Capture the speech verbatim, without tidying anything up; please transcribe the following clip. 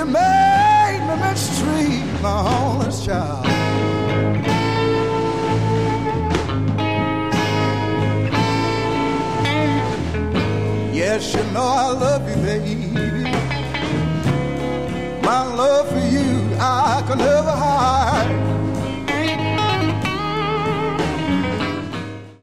You made me mistreat my only child. Yes, you know I love